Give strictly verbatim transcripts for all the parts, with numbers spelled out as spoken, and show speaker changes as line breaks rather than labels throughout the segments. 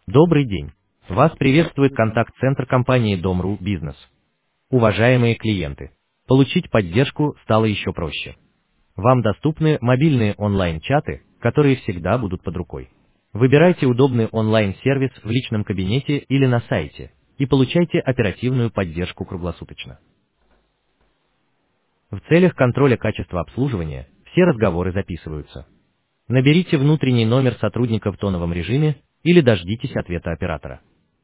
Добрый день. Вас приветствует контакт-центр компании Дом.ру Бизнес. Уважаемые клиенты, получить поддержку стало еще проще. Вам доступны мобильные онлайн-чаты, которые всегда будут под рукой. Выбирайте удобный онлайн-сервис в личном кабинете или на сайте и получайте оперативную поддержку круглосуточно. В целях контроля качества обслуживания все разговоры записываются. Наберите внутренний номер сотрудника в тоновом режиме или дождитесь ответа оператора.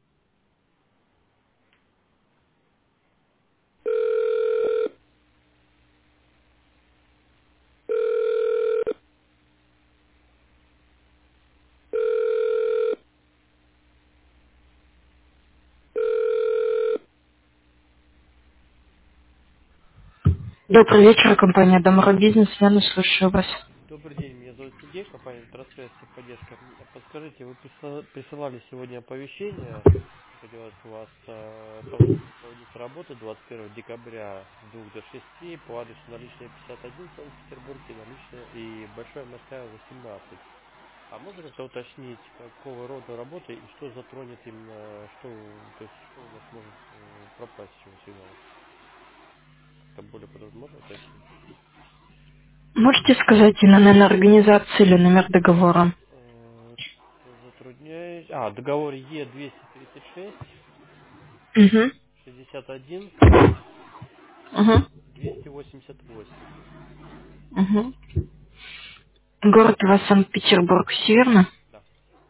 Добрый вечер, компания Дом.ру Бизнес. Я слушаю вас.
Добрый день, меня зовут Сергей, компания Трансфер Поддержка. Подскажите, вы присылали присылали сегодня оповещение, хотелось у вас э, о том, что проводится работа двадцать первого декабря с двух до шести по адресу наличная пятьдесят один в Санкт-Петербурге, наличная и Большая Морская восемнадцать. А можно как-то уточнить, какого рода работа и что затронет именно, что, то есть, что у нас может э, пропасть с чего сигнала? Это более подробно можно уточнить?
Можете сказать и номер организации или номер договора?
Э, Затрудняюсь. А, договор Е двести тридцать шесть
Угу.
шестьдесят один
Угу.
двести восемьдесят восемь.
Угу. Город у вас Санкт-Петербург, все верно?
Да.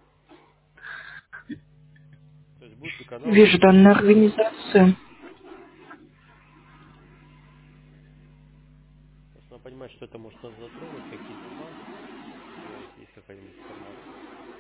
То есть будет канал
Вижу
двадцать
данную
четыре.
организацию.
Просто надо понимать, что это может нас затронуть, какие дома, если у вас есть какая-нибудь информация.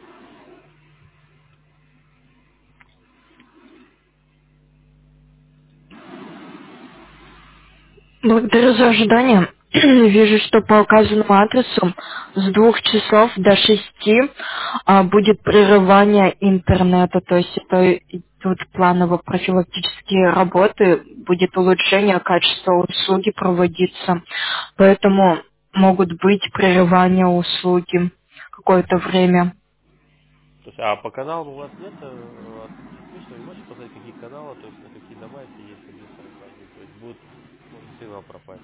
Благодарю за ожидание. Вижу, что по указанному адресу с двух часов до шести а, будет прерывание интернета, то есть это идут планово-профилактические работы, будет улучшение качества услуги проводиться, поэтому могут быть прерывания услуги какое-то время.
То есть, а по каналам у вас нет э, от- отмечено, вы можете посмотреть, какие каналы, то есть на какие дома, если есть один сорок один, то есть будет, может сигнал пропасть.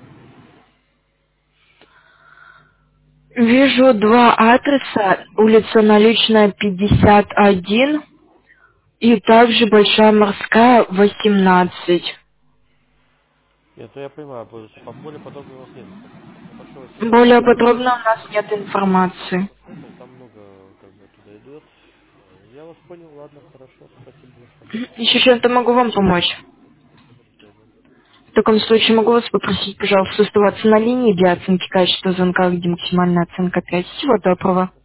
Вижу два адреса, улица Наличная, пятьдесят один, и также Большая Морская, восемнадцать.
Нет, ну я понимаю, потому что по- более подробно у нас нет информации. На Большой
Более
восемнадцать
подробно у нас нет информации.
это там много как бы туда идет. Э, Я вас понял, ладно, хорошо, спасибо большое.
Еще чем-то могу вам помочь.
Спасибо, до свидания.
В таком случае могу вас попросить, пожалуйста, оставаться на линии для оценки качества звонка, где максимальная оценка пять. Всего доброго.